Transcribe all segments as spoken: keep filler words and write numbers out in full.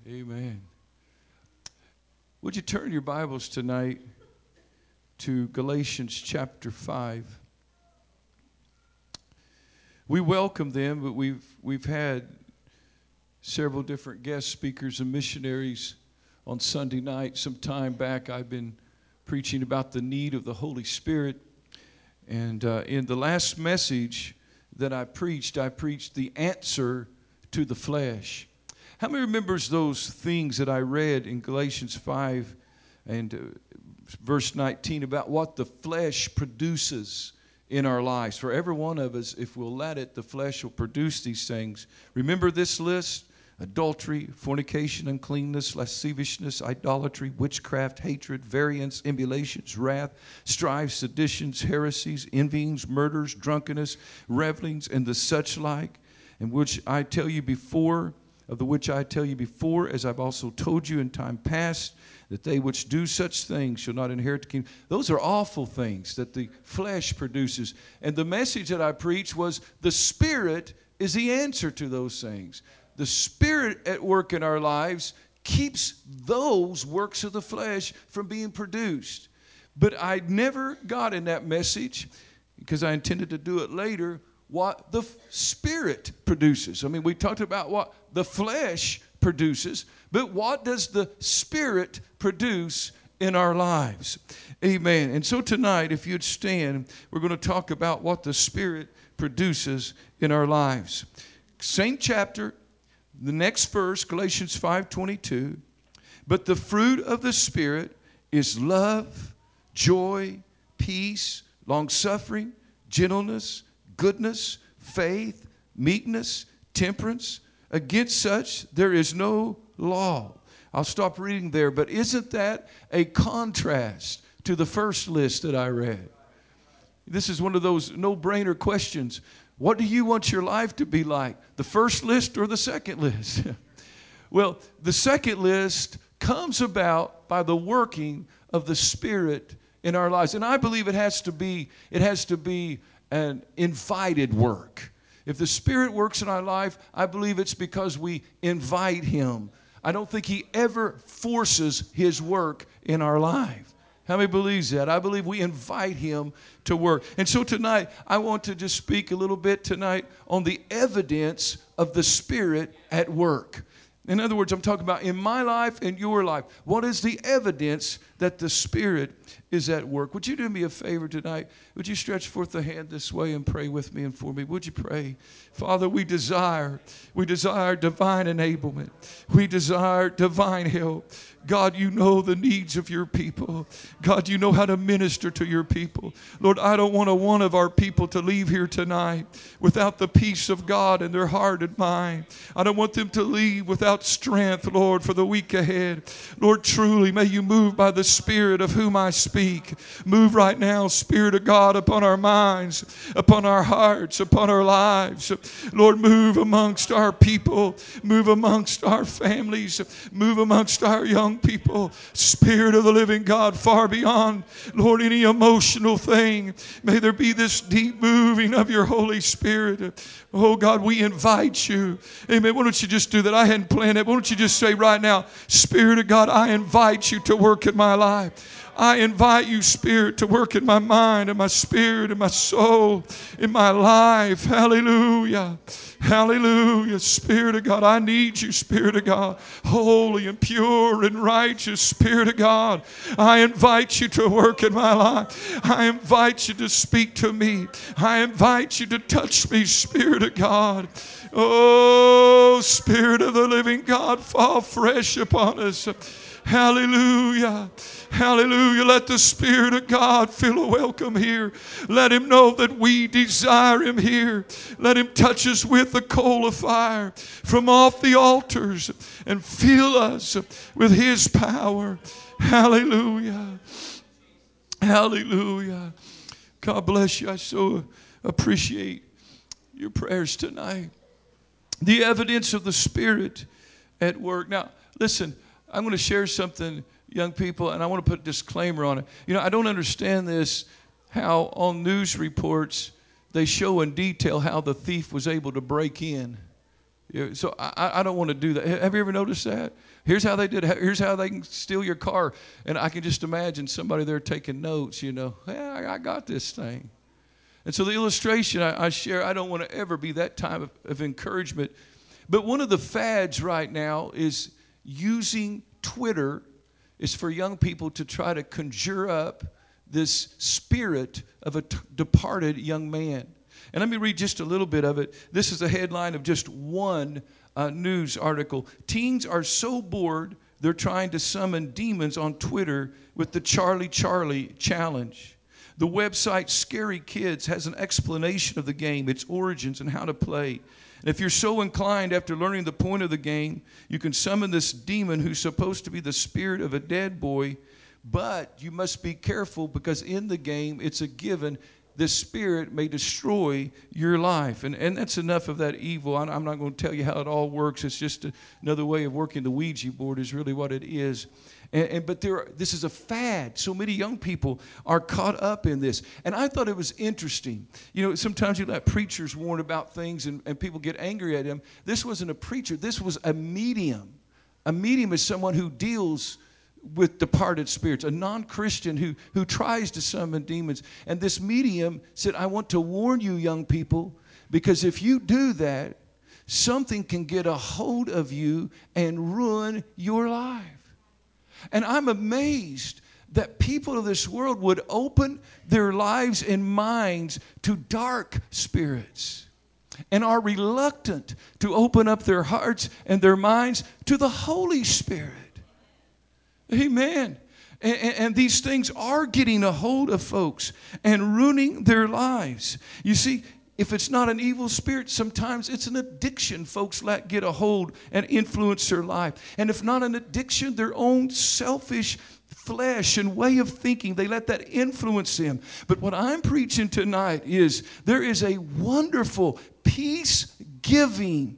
Amen. Would you turn your Bibles tonight to Galatians chapter five? We welcome them, but we've we've had several different guest speakers and missionaries on Sunday night. Some time back, I've been preaching about the need of the Holy Spirit. And uh, in the last message that I preached, I preached the answer to the flesh. How many remembers those things that I read in Galatians five and uh, verse nineteen about what the flesh produces in our lives? For every one of us, if we'll let it, the flesh will produce these things. Remember this list: adultery, fornication, uncleanness, lasciviousness, idolatry, witchcraft, hatred, variance, emulations, wrath, strife, seditions, heresies, envyings, murders, drunkenness, revelings, and the such like, in which I tell you before, of the which I tell you before, as I've also told you in time past, that they which do such things shall not inherit the kingdom. Those are awful things that the flesh produces. And the message that I preached was the Spirit is the answer to those things. The Spirit at work in our lives keeps those works of the flesh from being produced. But I never got in that message, because I intended to do it later, what the Spirit produces. I mean, we talked about what the flesh produces, but what does the Spirit produce in our lives? Amen. And so tonight, if you'd stand, we're going to talk about what the Spirit produces in our lives. Same chapter, the next verse, Galatians five twenty-two. But the fruit of the Spirit is love, joy, peace, long-suffering, gentleness, goodness, faith, meekness, temperance. Against such there is no law. I'll stop reading there, but isn't that a contrast to the first list that I read? This is one of those no-brainer questions. What do you want your life to be like? The first list or the second list? Well, the second list comes about by the working of the Spirit in our lives. And I believe it has to be, it has to be an invited work. If the Spirit works in our life, I believe it's because we invite Him. I don't think He ever forces His work in our life. How many believes that? I believe we invite Him to work. And so tonight, I want to just speak a little bit tonight on the evidence of the Spirit at work. In other words, I'm talking about in my life and your life. What is the evidence that the Spirit is at work? Would you do me a favor tonight? Would you stretch forth the hand this way and pray with me and for me? Would you pray? Father, we desire, we desire divine enablement. We desire divine help. God, you know the needs of your people. God, you know how to minister to your people. Lord, I don't want a one of our people to leave here tonight without the peace of God in their heart and mind. I don't want them to leave without strength, Lord, for the week ahead. Lord, truly, may you move by the Spirit of whom I speak. Move right now, Spirit of God, upon our minds, upon our hearts, upon our lives. Lord, move amongst our people. Move amongst our families. Move amongst our young people. Spirit of the living God, far beyond, Lord, any emotional thing. May there be this deep moving of your Holy Spirit. Oh God, we invite you. Amen. Why don't you just do that? I hadn't planned it. Why don't you just say right now, Spirit of God, I invite you to work in my life. I invite you, Spirit, to work in my mind and my spirit and my soul, in my life. Hallelujah. Hallelujah. Spirit of God, I need you, Spirit of God. Holy and pure and righteous Spirit of God, I invite you to work in my life. I invite you to speak to me. I invite you to touch me, Spirit of God. Oh, Spirit of the living God, fall fresh upon us. Hallelujah. Hallelujah. Let the Spirit of God feel a welcome here. Let Him know that we desire Him here. Let Him touch us with the coal of fire from off the altars and fill us with His power. Hallelujah. Hallelujah. God bless you. I so appreciate your prayers tonight. The evidence of the Spirit at work. Now, listen, I'm going to share something, young people, and I want to put a disclaimer on it. You know, I don't understand this, how on news reports they show in detail how the thief was able to break in. Yeah, so I, I don't want to do that. Have you ever noticed that? Here's how they did it. Here's how they can steal your car. And I can just imagine somebody there taking notes, you know. Yeah, I, I got this thing. And so the illustration I, I share, I don't want to ever be that type of, of encouragement. But one of the fads right now is using Twitter is for young people to try to conjure up this spirit of a t- departed young man. And let me read just a little bit of it. This is a headline of just one uh, news article. Teens are so bored, they're trying to summon demons on Twitter with the Charlie Charlie challenge. The website Scary Kids has an explanation of the game, its origins, and how to play. And if you're so inclined after learning the point of the game, you can summon this demon who's supposed to be the spirit of a dead boy, but you must be careful because in the game, it's a given. This spirit may destroy your life. And, and that's enough of that evil. I'm not going to tell you how it all works. It's just another way of working the Ouija board is really what it is. And, and but there, this is a fad. So many young people are caught up in this. And I thought it was interesting. You know, sometimes you let preachers warn about things and, and people get angry at them. This wasn't a preacher. This was a medium. A medium is someone who deals with departed spirits, a non-Christian who, who tries to summon demons. And this medium said, I want to warn you, young people, because if you do that, something can get a hold of you and ruin your life. And I'm amazed that people of this world would open their lives and minds to dark spirits and are reluctant to open up their hearts and their minds to the Holy Spirit. Amen. And, and these things are getting a hold of folks and ruining their lives. You see, if it's not an evil spirit, sometimes it's an addiction folks let get a hold and influence their life. And if not an addiction, their own selfish flesh and way of thinking, they let that influence them. But what I'm preaching tonight is there is a wonderful peace-giving,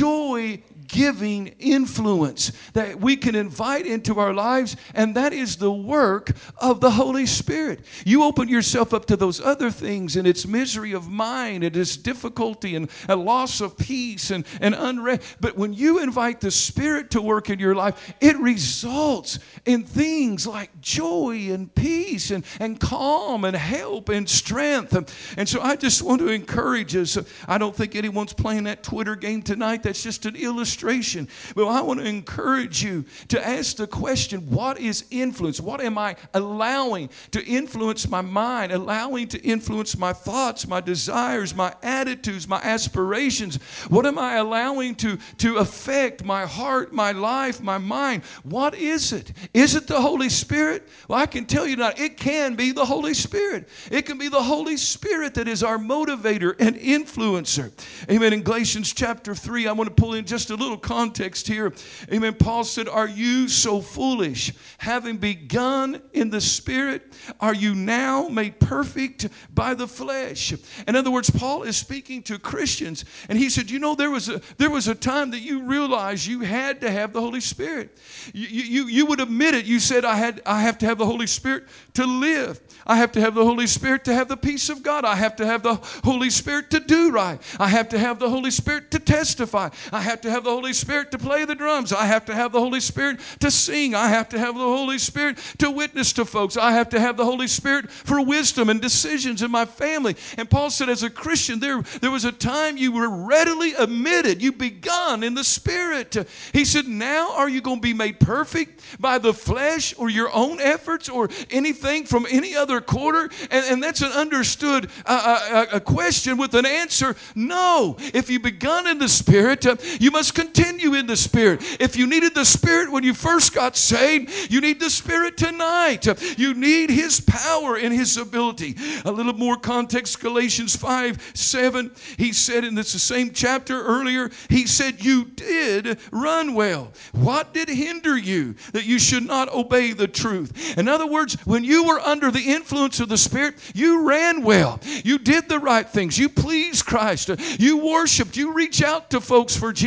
joy giving influence that we can invite into our lives, and that is the work of the Holy Spirit. You open yourself up to those other things, and it's misery of mind, it is difficulty and a loss of peace and, and unrest. But when you invite the Spirit to work in your life, it results in things like joy and peace and, and calm and help and strength. And, and so I just want to encourage us. I don't think anyone's playing that Twitter game tonight. That's just an illustration. But I want to encourage you to ask the question, what is influence? What am I allowing to influence my mind, allowing to influence my thoughts, my desires, my attitudes, my aspirations? What am I allowing to, to affect my heart, my life, my mind? What is it? Is it the Holy Spirit? Well, I can tell you now, it can be the Holy Spirit. It can be the Holy Spirit that is our motivator and influencer. Amen. In Galatians chapter three, I want to pull in just a little context here. Amen. Paul said, are you so foolish? Having begun in the Spirit, are you now made perfect by the flesh? In other words, Paul is speaking to Christians, and he said, you know, there was a there was a time that you realized you had to have the Holy Spirit. You, you, you would admit it. You said, I had I have to have the Holy Spirit to live. I have to have the Holy Spirit to have the peace of God. I have to have the Holy Spirit to do right. I have to have the Holy Spirit to testify. I have to have the Holy Spirit to play the drums. I have to have the Holy Spirit to sing. I have to have the Holy Spirit to witness to folks. I have to have the Holy Spirit for wisdom and decisions in my family. And Paul said, as a Christian, there, there was a time you were readily admitted. You begun in the Spirit. He said, now are you going to be made perfect by the flesh or your own efforts or anything from any other quarter? And, and that's an understood uh, a, a question with an answer. No. If you begun in the Spirit, uh, you must continue in the Spirit. If you needed the Spirit when you first got saved, you need the Spirit tonight. You need His power and His ability. A little more context, Galatians five, seven, he said in this same chapter earlier, he said, you did run well. What did hinder you that you should not obey the truth? In other words, when you were under the influence of the Spirit, you ran well. You did the right things. You pleased Christ. You worshiped. You reached out to folks for Jesus.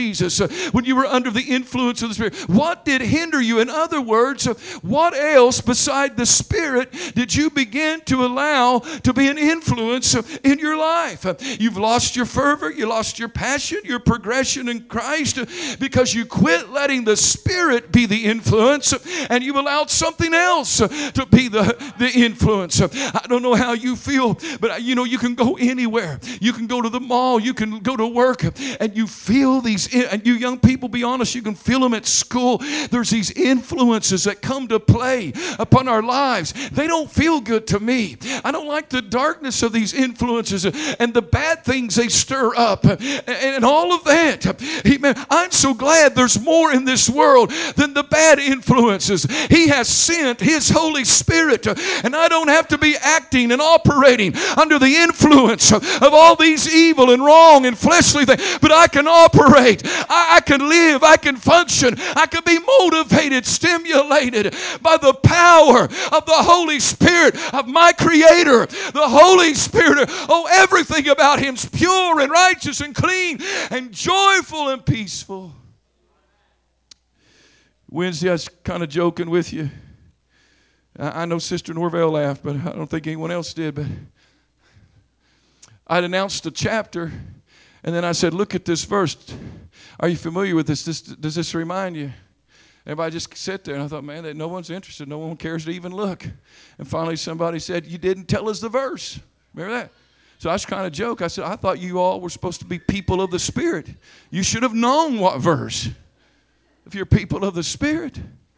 when you were under the influence of the Spirit? What did hinder you? In other words, what else beside the Spirit did you begin to allow to be an influence in your life? You've lost your fervor, you lost your passion, your progression in Christ because you quit letting the Spirit be the influence and you allowed something else to be the, the influence. I don't know how you feel, but you know, you can go anywhere. You can go to the mall, you can go to work, and you feel these, and you young people, be honest, you can feel them at school. There's these influences that come to play upon our lives. They don't feel good to me. I don't like the darkness of these influences and the bad things they stir up and all of that. Amen. I'm so glad there's more in this world than the bad influences. He has sent His Holy Spirit, and I don't have to be acting and operating under the influence of all these evil and wrong and fleshly things, but I can operate. I, I can live. I can function. I can be motivated, stimulated by the power of the Holy Spirit of my Creator. The Holy Spirit, oh, everything about Him's pure and righteous and clean and joyful and peaceful. Wednesday, I was kind of joking with you. I, I know Sister Norvell laughed, but I don't think anyone else did. But I'd announced a chapter, and then I said, look at this verse. Are you familiar with this? this does this remind you? Everybody just sat there, and I thought, man, that no one's interested. No one cares to even look. And finally somebody said, you didn't tell us the verse. Remember that? So I was kind of joke. I said, I thought you all were supposed to be people of the Spirit. You should have known what verse if you're people of the Spirit.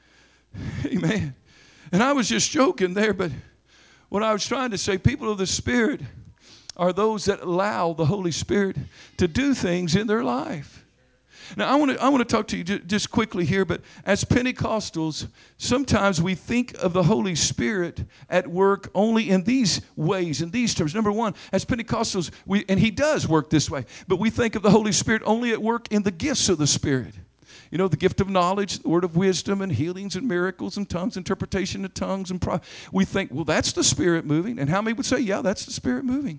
Amen. And I was just joking there, but what I was trying to say, people of the Spirit are those that allow the Holy Spirit to do things in their life. Now, I want to I want to talk to you just quickly here, but as Pentecostals, sometimes we think of the Holy Spirit at work only in these ways, in these terms. Number one, as Pentecostals, we and He does work this way, but we think of the Holy Spirit only at work in the gifts of the Spirit. You know, the gift of knowledge, the word of wisdom, and healings and miracles and tongues, interpretation of tongues. And pro- we think, well, that's the Spirit moving. And how many would say, yeah, that's the Spirit moving?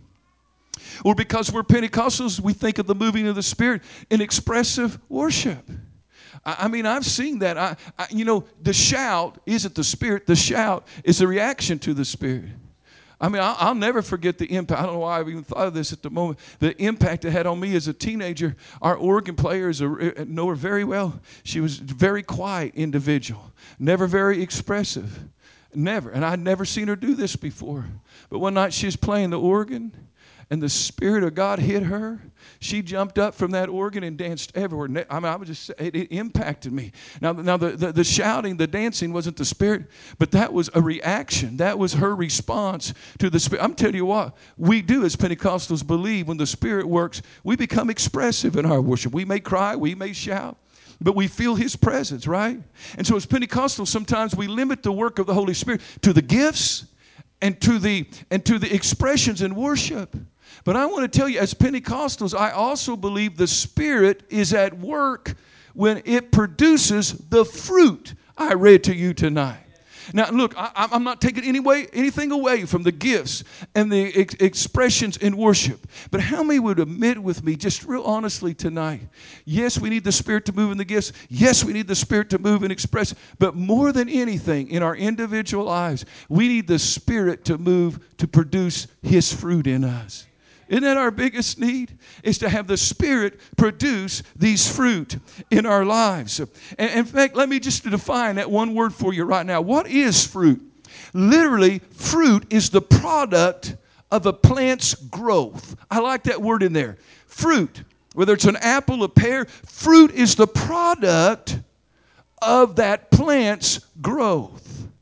Or because we're Pentecostals, we think of the moving of the Spirit in expressive worship. I, I mean, I've seen that. I, I, you know, the shout isn't the Spirit. The shout is a reaction to the Spirit. I mean, I'll, I'll never forget the impact. I don't know why I've even thought of this at the moment. The impact it had on me as a teenager. Our organ player is a, know her very well. She was a very quiet individual, never very expressive, never. And I'd never seen her do this before. But one night she was playing the organ, and the Spirit of God hit her. She jumped up from that organ and danced everywhere. I mean, I was just, it, it impacted me. Now, now the, the, the shouting, the dancing wasn't the Spirit, but that was a reaction. That was her response to the Spirit. I'm telling you what, we do as Pentecostals believe when the Spirit works, we become expressive in our worship. We may cry, we may shout, but we feel His presence, right? And so as Pentecostals, sometimes we limit the work of the Holy Spirit to the gifts and to the, and to the expressions in worship. But I want to tell you, as Pentecostals, I also believe the Spirit is at work when it produces the fruit I read to you tonight. Now, look, I, I'm not taking any way, anything away from the gifts and the ex- expressions in worship. But how many would admit with me, just real honestly tonight, yes, we need the Spirit to move in the gifts. Yes, we need the Spirit to move and express. But more than anything, in our individual lives, we need the Spirit to move to produce His fruit in us. Isn't that our biggest need? Is to have the Spirit produce these fruit in our lives. And in fact, let me just define that one word for you right now. What is fruit? Literally, fruit is the product of a plant's growth. I like that word in there. Fruit, whether it's an apple, a pear, fruit is the product of that plant's growth.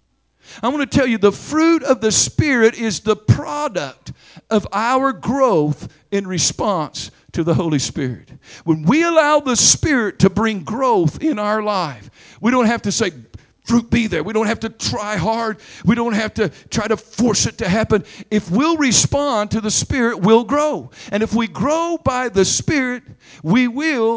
I want to tell you, the fruit of the Spirit is the product of our growth in response to the Holy Spirit. When we allow the Spirit to bring growth in our life, we don't have to say, fruit be there. We don't have to try hard. We don't have to try to force it to happen. If we'll respond to the Spirit, we'll grow. And if we grow by the Spirit, we will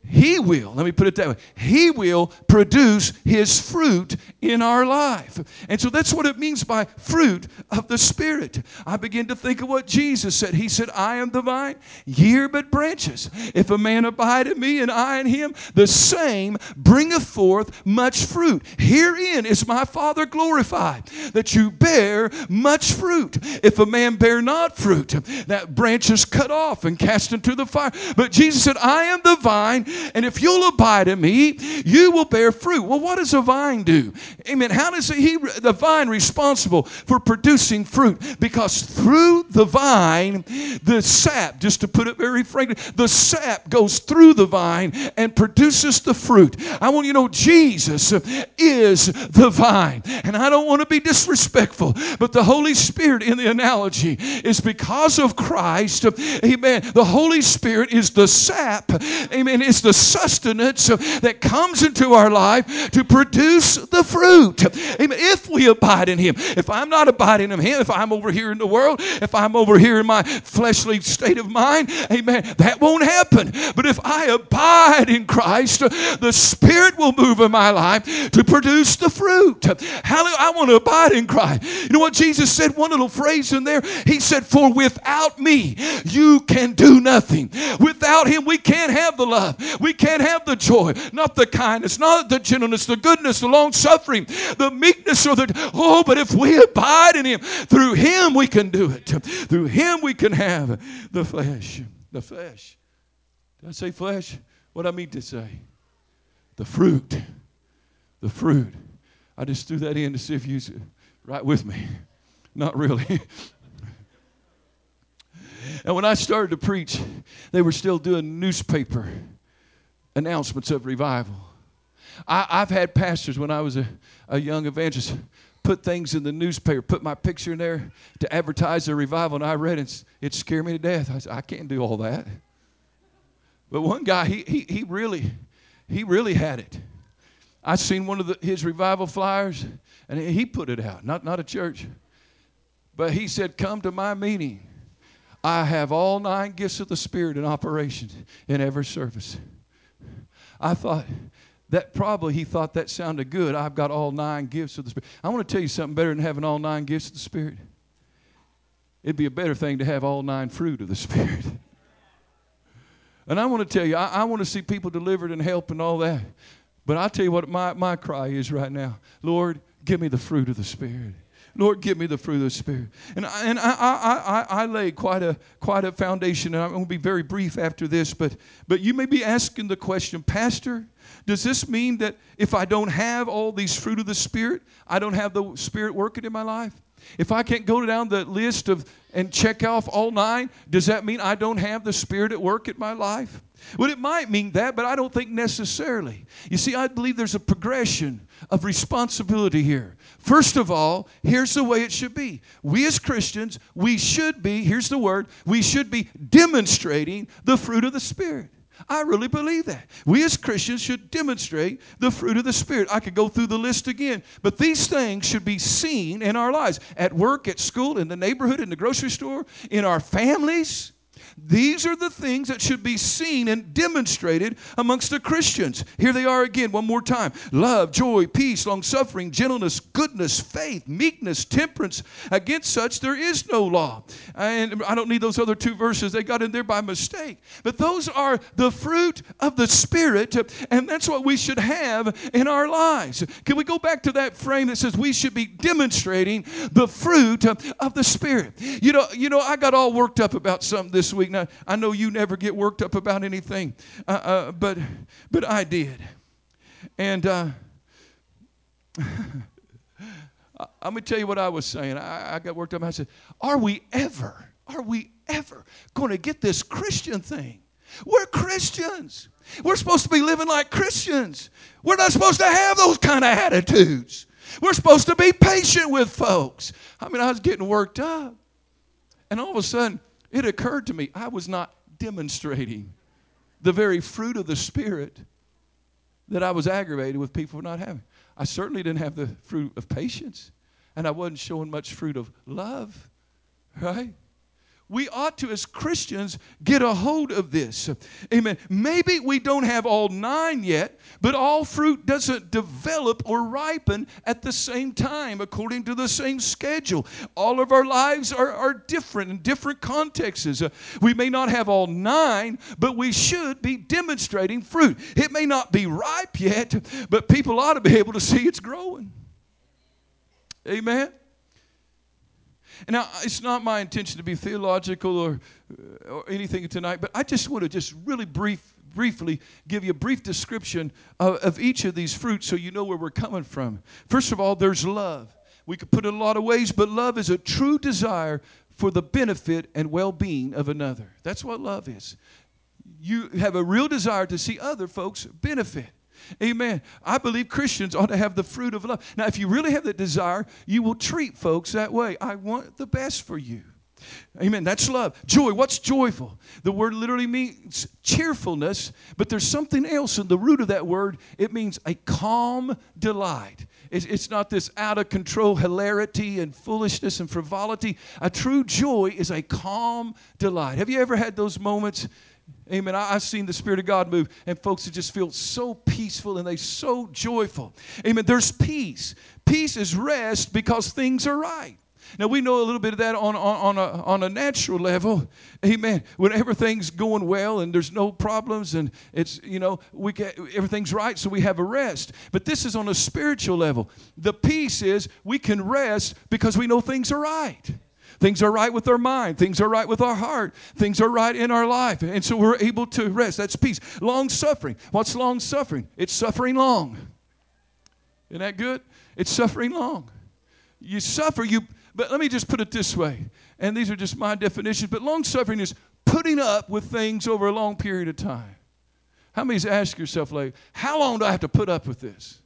He will, let me put it that way, He will produce His fruit in our life. And so that's what it means by fruit of the Spirit. I begin to think of what Jesus said. He said, I am the vine, ye are but branches. If a man abide in me and I in him, the same bringeth forth much fruit. Herein is my Father glorified, that you bear much fruit. If a man bear not fruit, that branch is cut off and cast into the fire. But Jesus said, I am the vine, and if you'll abide in me, you will bear fruit. Well, what does a vine do? Amen. How does he, the vine responsible for producing fruit? Because through the vine, the sap, just to put it very frankly, the sap goes through the vine and produces the fruit. I want you to know Jesus is the vine. And I don't want to be disrespectful, but the Holy Spirit in the analogy is because of Christ. Amen. The Holy Spirit is the sap. Amen. It's the sustenance that comes into our life to produce the fruit. Amen. If we abide in Him. If I'm not abiding in Him, if I'm over here in the world, if I'm over here in my fleshly state of mind, amen, that won't happen. But if I abide in Christ, the Spirit will move in my life to produce the fruit. Hallelujah. I want to abide in Christ. You know what Jesus said? One little phrase in there. He said, for without me, you can do nothing. Without Him, we can't have the love. We can't have the joy, not the kindness, not the gentleness, the goodness, the long suffering, the meekness, or the, oh, but if we abide in Him, through Him we can do it. Through Him we can have the flesh. The flesh. Did I say flesh? What I mean to say? The fruit. The fruit. I just threw that in to see if you right with me. Not really. And when I started to preach, they were still doing newspaper announcements of revival. I, I've had pastors when I was a, a young evangelist put things in the newspaper, put my picture in there to advertise the revival, and I read it, and it scared me to death. I said, I can't do all that. But one guy, he he, he really, he really had it. I seen one of the, his revival flyers, and he put it out, not, not a church. But he said, come to my meeting. I have all nine gifts of the Spirit in operation in every service. I thought that probably he thought that sounded good. I've got all nine gifts of the Spirit. I want to tell you something better than having all nine gifts of the Spirit. It'd be a better thing to have all nine fruit of the Spirit. And I want to tell you, I, I want to see people delivered and help and all that. But I'll tell you what my, my cry is right now. Lord, give me the fruit of the Spirit. Lord, give me the fruit of the Spirit. And I, and I, I, I, I laid quite a quite a foundation, and I'm going to be very brief after this, but but you may be asking the question, Pastor, does this mean that if I don't have all these fruit of the Spirit, I don't have the Spirit working in my life? If I can't go down the list of and check off all nine, does that mean I don't have the Spirit at work in my life? Well, it might mean that, but I don't think necessarily. You see, I believe there's a progression of responsibility here. First of all, here's the way it should be. We as Christians, we should be, here's the word, we should be demonstrating the fruit of the Spirit. I really believe that. We as Christians should demonstrate the fruit of the Spirit. I could go through the list again, but these things should be seen in our lives. At work, at school, in the neighborhood, in the grocery store, in our families. These are the things that should be seen and demonstrated amongst the Christians. Here they are again, one more time. Love, joy, peace, long-suffering, gentleness, goodness, faith, meekness, temperance. Against such there is no law. And I don't need those other two verses. They got in there by mistake. But those are the fruit of the Spirit, and that's what we should have in our lives. Can we go back to that frame that says we should be demonstrating the fruit of the Spirit? You know, you know, I got all worked up about something this week. Now, I know you never get worked up about anything, uh, uh, but but I did. And uh, I'm going to tell you what I was saying. I, I got worked up. I said, are we ever, are we ever going to get this Christian thing? We're Christians. We're supposed to be living like Christians. We're not supposed to have those kind of attitudes. We're supposed to be patient with folks. I mean, I was getting worked up. And all of a sudden, it occurred to me I was not demonstrating the very fruit of the Spirit that I was aggravated with people not having. I certainly didn't have the fruit of patience, and I wasn't showing much fruit of love, right? we ought to, as Christians, get a hold of this. Amen. Maybe we don't have all nine yet, but all fruit doesn't develop or ripen at the same time according to the same schedule. All of our lives are, are different in different contexts. Uh, we may not have all nine, but we should be demonstrating fruit. It may not be ripe yet, but people ought to be able to see it's growing. Amen. Now, it's not my intention to be theological or, or anything tonight, but I just want to just really brief, briefly give you a brief description of, of each of these fruits so you know where we're coming from. First of all, there's love. We could put it in a lot of ways, but love is a true desire for the benefit and well-being of another. That's what love is. You have a real desire to see other folks benefit. Amen. I believe Christians ought to have the fruit of love. Now, if you really have that desire, you will treat folks that way. I want the best for you. Amen. That's love. Joy. What's joyful? The word literally means cheerfulness, but there's something else in the root of that word. It means a calm delight. It's, it's not this out of control hilarity and foolishness and frivolity. A true joy is a calm delight. Have you ever had those moments? Amen. I, I've seen the Spirit of God move, and folks that just feel so peaceful and they so joyful. Amen. There's peace. Peace is rest because things are right. Now, we know a little bit of that on, on, on, a, on a natural level. Amen. When everything's going well and there's no problems and it's, you know, we get, everything's right, so we have a rest. But this is on a spiritual level. The peace is we can rest because we know things are right. Things are right with our mind. Things are right with our heart. Things are right in our life. And so we're able to rest. That's peace. Long suffering. What's long suffering? It's suffering long. Isn't that good? It's suffering long. You suffer, you, but let me just put it this way. And these are just my definitions. But long suffering is putting up with things over a long period of time. How many's ask yourself, like, how long do I have to put up with this?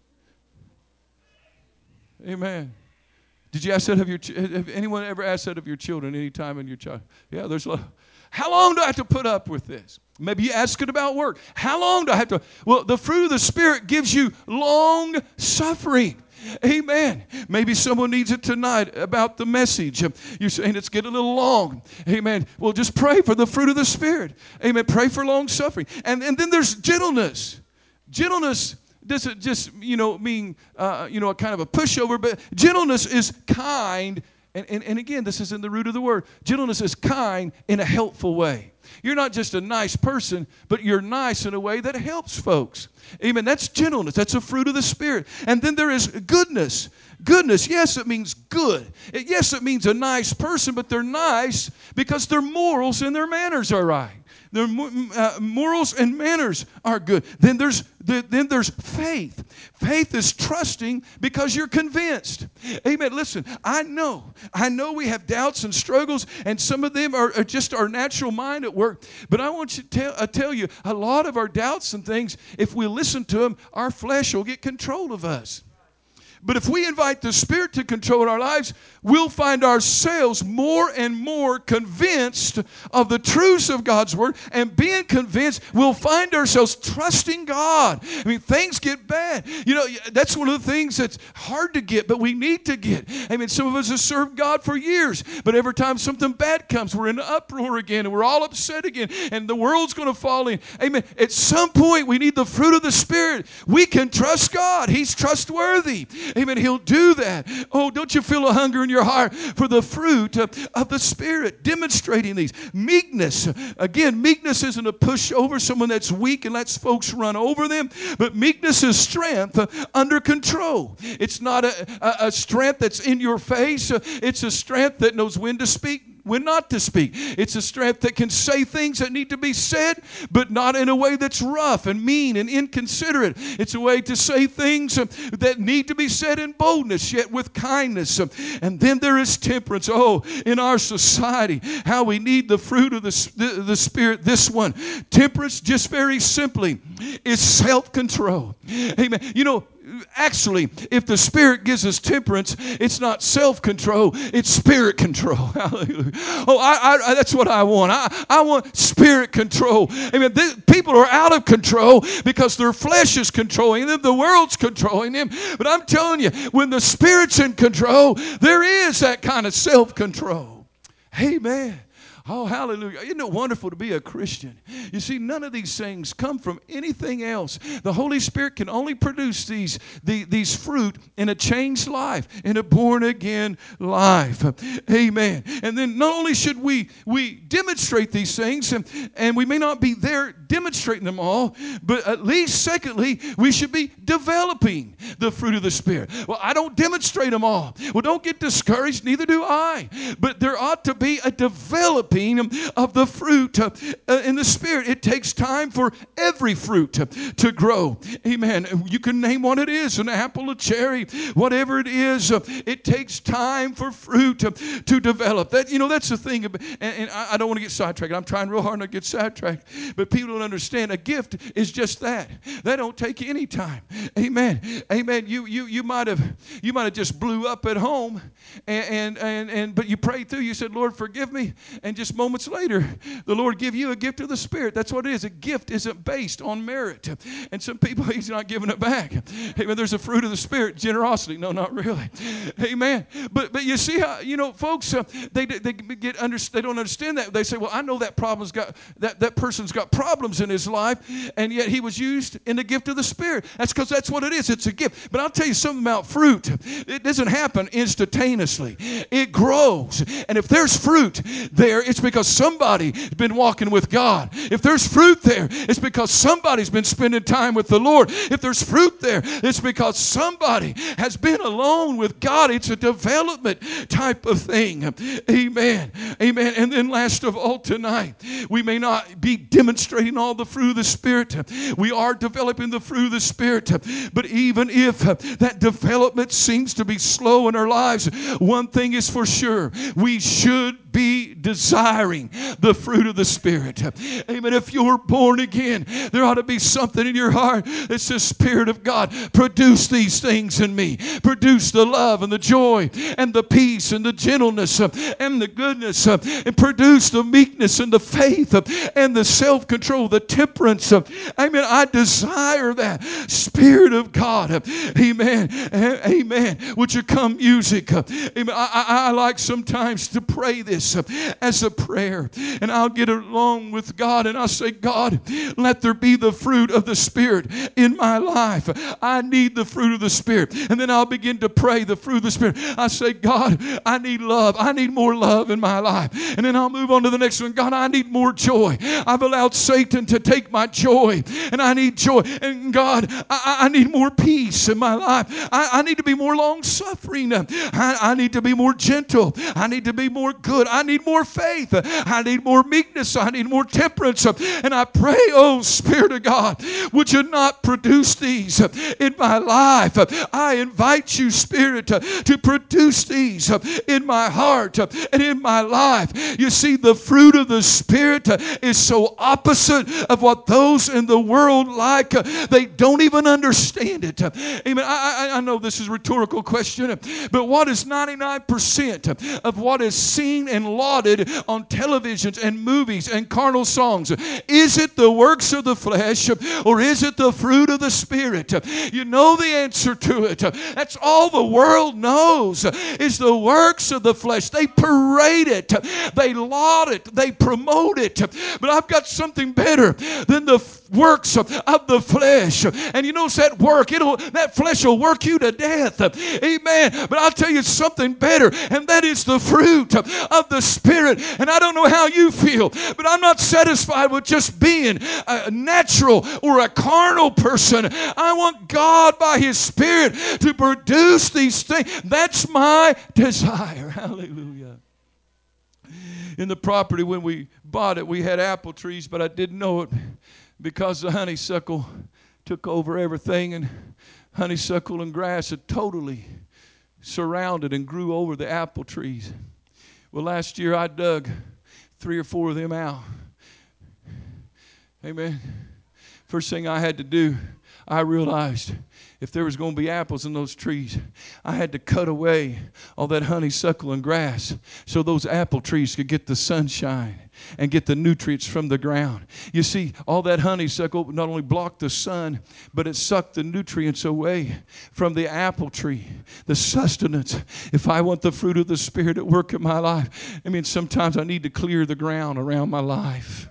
Amen. Did you ask that of your, have anyone ever asked that of your children any time in your child? Yeah, there's a lot. How long do I have to put up with this? Maybe you ask it about work. How long do I have to? Well, the fruit of the Spirit gives you long suffering. Amen. Maybe someone needs it tonight about the message. You're saying it's getting a little long. Amen. Well, just pray for the fruit of the Spirit. Amen. Pray for long suffering. And, and then there's gentleness. Gentleness doesn't just, you know, mean, uh, you know, a kind of a pushover, but gentleness is kind. And, and, and again, this is in the root of the word. Gentleness is kind in a helpful way. You're not just a nice person, but you're nice in a way that helps folks. Amen. That's gentleness. That's a fruit of the Spirit. And then there is goodness. Goodness, yes, it means good. It, yes, it means a nice person, but they're nice because their morals and their manners are right. Their uh, morals and manners are good. Then there's the, then there's faith. Faith is trusting because you're convinced. Amen. Listen, I know, I know we have doubts and struggles, and some of them are, are just our natural mind at work. But I want you to tell, I tell you, a lot of our doubts and things, if we listen to them, our flesh will get control of us. But if we invite the Spirit to control our lives, we'll find ourselves more and more convinced of the truths of God's Word. And being convinced, we'll find ourselves trusting God. I mean, things get bad. You know, that's one of the things that's hard to get, but we need to get. I mean, some of us have served God for years, but every time something bad comes, we're in an uproar again, and we're all upset again, and the world's going to fall in. Amen. At some point, we need the fruit of the Spirit. We can trust God. He's trustworthy. Amen. He'll do that. Oh, don't you feel a hunger in your heart for the fruit of, of the Spirit, demonstrating these? Meekness. Again, meekness isn't a pushover, someone that's weak and lets folks run over them, but meekness is strength under control. It's not a, a, a strength that's in your face. It's a strength that knows when to speak, when not to speak. It's a strength that can say things that need to be said, but not in a way that's rough and mean and inconsiderate. It's a way to say things that need to be said in boldness, yet with kindness. And then there is temperance. Oh, in our society, how we need the fruit of the, the, the Spirit. This one, temperance, just very simply, is self-control. Amen. You know, actually, if the Spirit gives us temperance, it's not self-control, it's spirit control. Hallelujah. Oh, I, I, that's what I want. I, I want spirit control. Amen. This, people are out of control because their flesh is controlling them. The world's controlling them. But I'm telling you, when the Spirit's in control, there is that kind of self-control. Amen. Oh, hallelujah. Isn't it wonderful to be a Christian? You see, none of these things come from anything else. The Holy Spirit can only produce these, the, these fruit in a changed life, in a born-again life. Amen. And then not only should we, we demonstrate these things, and, and we may not be there demonstrating them all, but at least, secondly, we should be developing the fruit of the Spirit. Well, I don't demonstrate them all. Well, don't get discouraged. Neither do I. But there ought to be a developing of the fruit uh, in the Spirit. It takes time for every fruit to, to grow. Amen. You can name what it is, an apple, a cherry, whatever it is. Uh, it takes time for fruit to, to develop. That, you know, that's the thing. About, and, and I, I don't want to get sidetracked. I'm trying real hard not to get sidetracked. But people don't understand. A gift is just that. That don't take any time. Amen. Amen. You you you might have you might have just blew up at home, and and and, and but you prayed through. You said, Lord, forgive me, and just moments later, the Lord give you a gift of the Spirit. That's what it is. A gift isn't based on merit. And some people, He's not giving it back. Amen. There's a fruit of the Spirit, generosity. No, not really. Amen. But but you see how, you know, folks, uh, they they get under, they don't understand that. They say, well, I know that problem's got that that person's got problems in his life, and yet he was used in the gift of the Spirit. That's because that's what it is. It's a gift. But I'll tell you something about fruit. It doesn't happen instantaneously. It grows. And if there's fruit there, it's because somebody's been walking with God. If there's fruit there, it's because somebody's been spending time with the Lord. If there's fruit there, it's because somebody has been alone with God. It's a development type of thing. Amen. Amen. And then last of all tonight, we may not be demonstrating all the fruit of the Spirit. We are developing the fruit of the Spirit. But even if that development seems to be slow in our lives, one thing is for sure. We should be desiring the fruit of the Spirit. Amen. If you're born again, there ought to be something in your heart that says, Spirit of God, produce these things in me. Produce the love and the joy and the peace and the gentleness and the goodness, and produce the meekness and the faith and the self-control, the temperance. Amen. I desire that. Spirit of God. Amen. Amen. Would you come, music? Amen. I, I, I like sometimes to pray this as a prayer, and I'll get along with God and I'll say, God, let there be the fruit of the Spirit in my life. I need the fruit of the Spirit. And then I'll begin to pray the fruit of the Spirit. I say, God, I need love. I need more love in my life. And then I'll move on to the next one. God, I need more joy. I've allowed Satan to take my joy, and I need joy. And God, I, I need more peace in my life. I, I need to be more long-suffering. I, I need to be more gentle. I need to be more good. I need more faith. I need more meekness. I need more temperance. And I pray, oh Spirit of God, would you not produce these in my life? I invite you, Spirit, to produce these in my heart and in my life. You see, the fruit of the Spirit is so opposite of what those in the world like. They don't even understand it. Amen. I, I, I know this is a rhetorical question, but what is ninety-nine percent of what is seen and lauded on televisions and movies and carnal songs? Is it the works of the flesh, or is it the fruit of the Spirit? You know the answer to it. That's all the world knows is the works of the flesh. They parade it. They laud it. They promote it. But I've got something better than the works of, of the flesh. And you notice that work, it'll that flesh will work you to death. Amen. But I'll tell you something better, and that is the fruit of the Spirit. And I don't know how you feel, but I'm not satisfied with just being a natural or a carnal person. I want God by His Spirit to produce these things. That's my desire. Hallelujah. In the property when we bought it, we had apple trees, but I didn't know it because the honeysuckle took over everything, and honeysuckle and grass had totally surrounded and grew over the apple trees. Well, last year I dug three or four of them out. Amen. First thing I had to do, I realized if there was going to be apples in those trees, I had to cut away all that honeysuckle and grass so those apple trees could get the sunshine and get the nutrients from the ground. You see, all that honeysuckle not only blocked the sun, but it sucked the nutrients away from the apple tree, the sustenance. If I want the fruit of the Spirit at work in my life, I mean, sometimes I need to clear the ground around my life.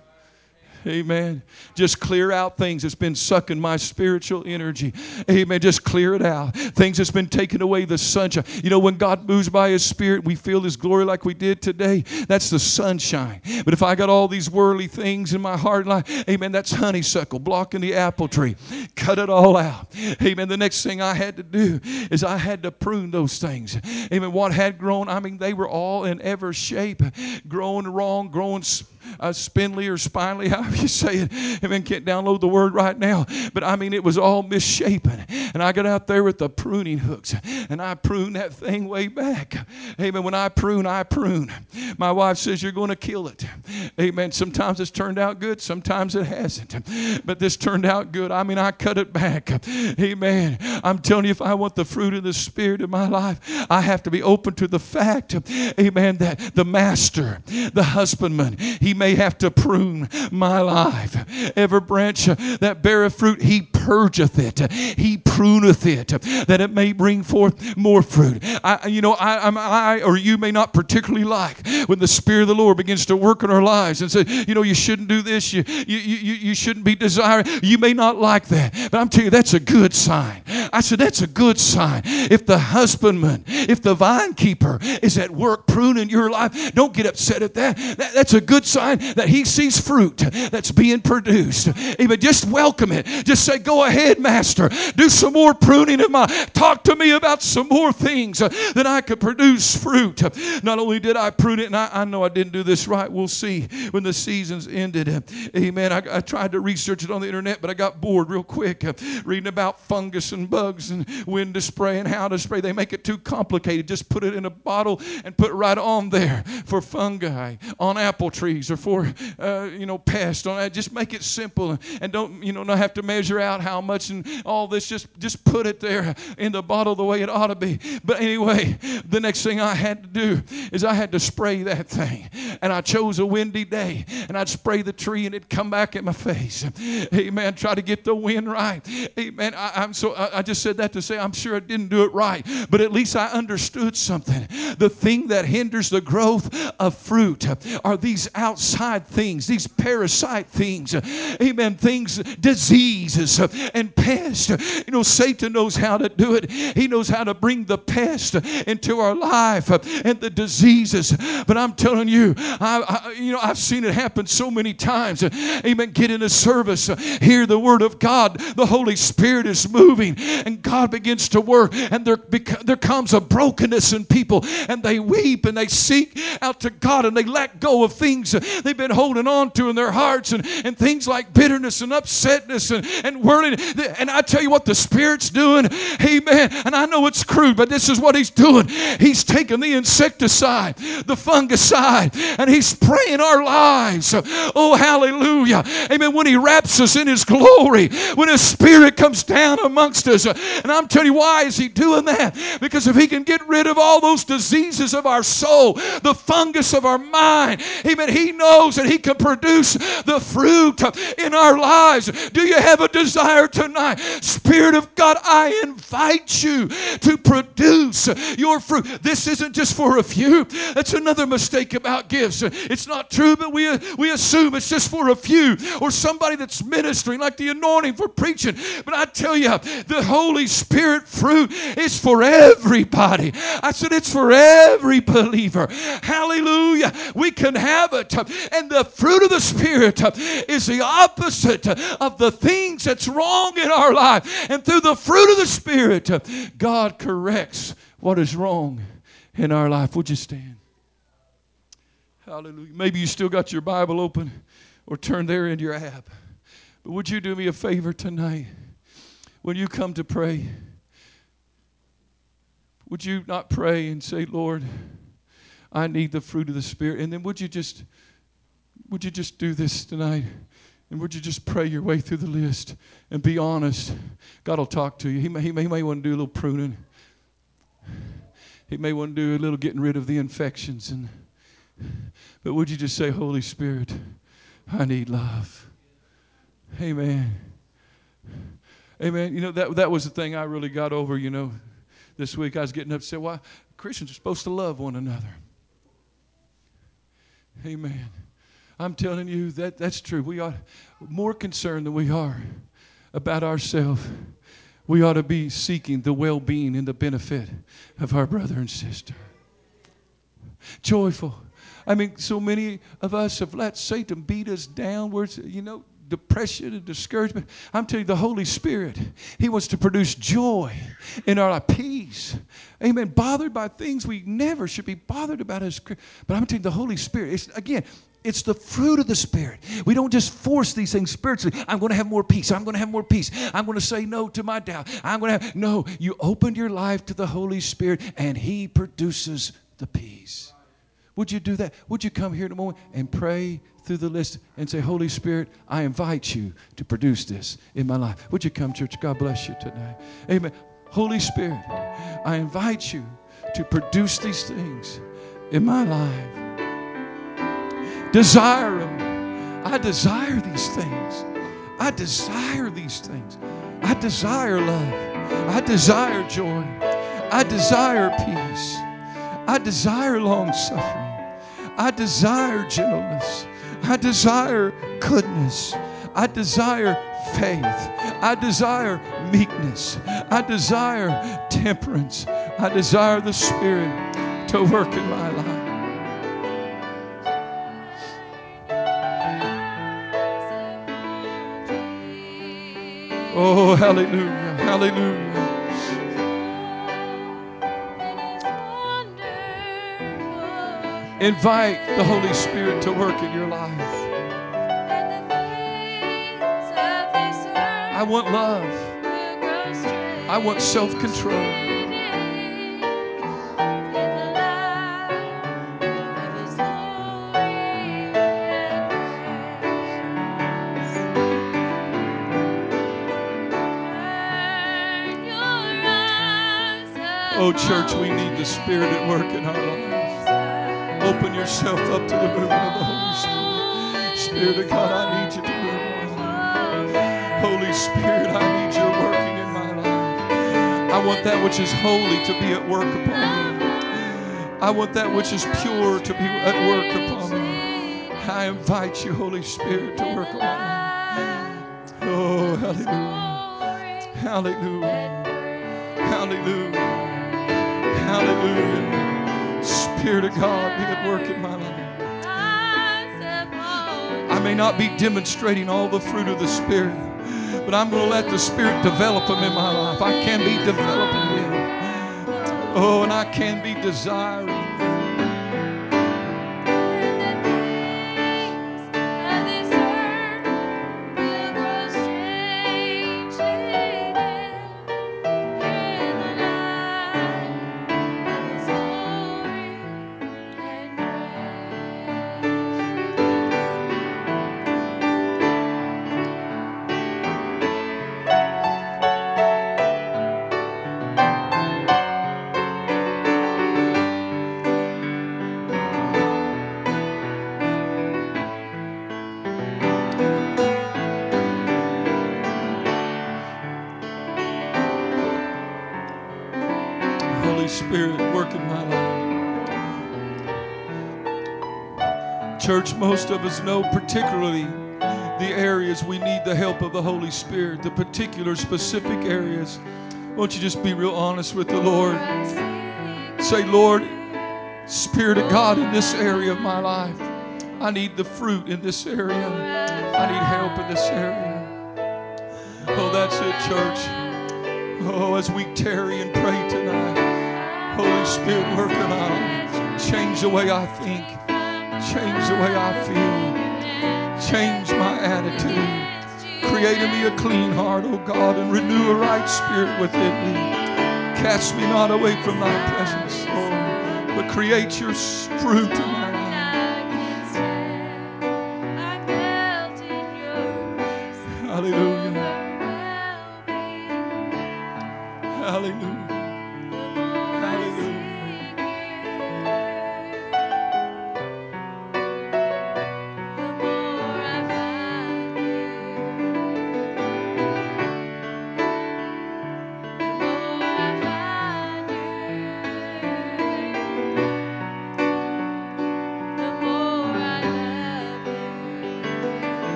Amen. Just clear out things that's been sucking my spiritual energy. Amen. Just clear it out. Things that's been taking away the sunshine. You know, when God moves by His Spirit, we feel His glory like we did today. That's the sunshine. But if I got all these worldly things in my heart life, amen, that's honeysuckle blocking the apple tree. Cut it all out. Amen. The next thing I had to do is I had to prune those things. Amen. What had grown, I mean, they were all in every shape. Growing wrong, growing uh, spindly or spinely, however you say it. Amen. Can't download the word right now. But I mean, it was all misshapen. And I got out there with the pruning hooks and I pruned that thing way back. Amen. When I prune, I prune. My wife says, you're going to kill it. Amen. Sometimes it's turned out good. Sometimes it hasn't. But this turned out good. I mean, I cut it back. Amen. I'm telling you, if I want the fruit of the Spirit in my life, I have to be open to the fact, amen, that the master, the husbandman, he may have to prune my life. Every branch that beareth fruit, he purgeth it. He pruneth it, that it may bring forth more fruit. I, you know, I, I'm, I or you may not particularly like when the Spirit of the Lord begins to work in our lives and say, you know, you shouldn't do this. You, you, you, you shouldn't be desiring. You may not like that, but I'm telling you, that's a good sign. I said, that's a good sign. If the husbandman, if the vine keeper is at work pruning your life, don't get upset at that. that that's a good sign that he sees fruit that's being produced. Even just welcome it. Just say, go ahead, Master. Do some more pruning of my. Talk to me about some more things uh, that I could produce fruit. Not only did I prune it, and I, I know I didn't do this right. We'll see when the seasons ended. Amen. I, I tried to research it on the internet, but I got bored real quick uh, reading about fungus and bugs and when to spray and how to spray. They make it too complicated. Just put it in a bottle and put it right on there for fungi on apple trees or for uh, you know pests. On that. Just make it simple and don't you know not have to measure out how much and all this. Just just put it there in the bottle the way it ought to be. But anyway, the next thing I had to do is I had to spray that thing, and I chose a windy day, and I'd spray the tree and it'd come back in my face. Amen. Try to get the wind right. Amen. I, I'm so I, I just said that to say I'm sure I didn't do it right, but at least I understood something. The thing that hinders the growth of fruit are these outside things, these parasite things. Amen. Things, diseases and pests. You know, Satan knows how to do it. He knows how to bring the pest into our life and the diseases. But I'm telling you, I, I, you know, I've seen it happen so many times. Amen. Get in a service, hear the word of God. The Holy Spirit is moving, and God begins to work, and there there comes a brokenness in people, and they weep and they seek out to God, and they let go of things they've been holding on to in their hearts, and, and things like bitterness and upsetness and, and worrying. And I tell you what the Spirit's doing, amen, and I know it's crude, but this is what He's doing. He's taking the insecticide, the fungicide, and He's spraying our lives. Oh, hallelujah. Amen. When He wraps us in His glory, when His Spirit comes down amongst us. And I'm telling you, why is He doing that? Because if He can get rid of all those diseases of our soul, the fungus of our mind, amen, He knows that He can produce the fruit in our lives. Do you have a desire tonight? Spirit of God, I invite you to produce your fruit. This isn't just for a few. That's another mistake about gifts. It's not true, but we, we assume it's just for a few or somebody that's ministering, like the anointing for preaching. But I tell you, the Holy Spirit fruit is for everybody. I said it's for every believer. Hallelujah. We can have it. And the fruit of the Spirit is the opposite of the things that's wrong in our life. And through the fruit of the Spirit, God corrects what is wrong in our life. Would you stand? Hallelujah. Maybe you still got your Bible open or turn there into your app. But would you do me a favor tonight? When you come to pray, would you not pray and say, Lord, I need the fruit of the Spirit? And then would you just would you just do this tonight? And would you just pray your way through the list and be honest? God will talk to you. He may, he may, he may want to do a little pruning. He may want to do a little getting rid of the infections. And but would you just say, Holy Spirit, I need love. Amen. Amen. You know, that, that was the thing I really got over, you know. This week I was getting upset. Why? Christians are supposed to love one another. Amen. I'm telling you that that's true. We are more concerned than we are about ourselves. We ought to be seeking the well-being and the benefit of our brother and sister. Joyful. I mean, so many of us have let Satan beat us down. We're, you know, depression and discouragement. I'm telling you, the Holy Spirit, He wants to produce joy in our peace. Amen. Bothered by things we never should be bothered about as Christians. But I'm telling you, the Holy Spirit, it's, again, it's the fruit of the Spirit. We don't just force these things spiritually. I'm going to have more peace. I'm going to have more peace. I'm going to say no to my doubt. I'm going to have, no, you open your life to the Holy Spirit and He produces the peace. Would you do that? Would you come here in a moment and pray through the list and say, Holy Spirit, I invite you to produce this in my life. Would you come, church? God bless you tonight. Amen. Holy Spirit, I invite you to produce these things in my life. Desire them. I desire these things. I desire these things. I desire love. I desire joy. I desire peace. I desire long suffering. I desire gentleness. I desire goodness. I desire faith. I desire meekness. I desire temperance. I desire the Spirit to work in my life. Oh, hallelujah, hallelujah. Invite the Holy Spirit to work in your life. I want love. I want self-control. Oh, church, we need the Spirit at work in our lives. Open yourself up to the movement of the Holy Spirit. Spirit of God, I need you to move in my life. Holy Spirit, I need your working in my life. I want that which is holy to be at work upon me. I want that which is pure to be at work upon me. I invite you, Holy Spirit, to work on my life. Oh, hallelujah. Hallelujah. Hallelujah. Hallelujah. Spirit of God, be at work in my life. I may not be demonstrating all the fruit of the Spirit, but I'm going to let the Spirit develop them in my life. I can be developing them. Oh, and I can be desiring. Spirit, work in my life. Church, most of us know particularly the areas we need the help of the Holy Spirit, the particular specific areas. Won't you just be real honest with the Lord? Say, Lord, Spirit of God, in this area of my life, I need the fruit in this area. I need help in this area. Oh, that's it, church. Oh, as we tarry and pray tonight, Holy Spirit, work in our lives. Change the way I think. Change the way I feel. Change my attitude. Create in me a clean heart, O God, and renew a right spirit within me. Cast me not away from thy presence, Lord, but create your fruit in my life. Hallelujah.